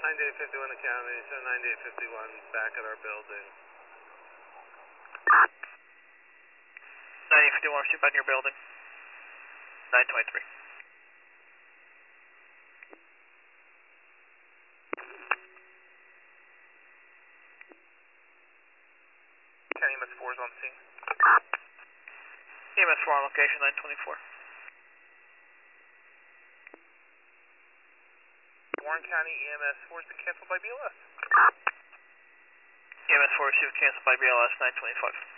9851 Academy, so 9851 back at our building. 9851, shoot back in your building. 923. County EMS 4 is on the scene. EMS 4 on location, 924. Warren County EMS 4 has been canceled by BLS. EMS 4 received canceled by BLS, 925.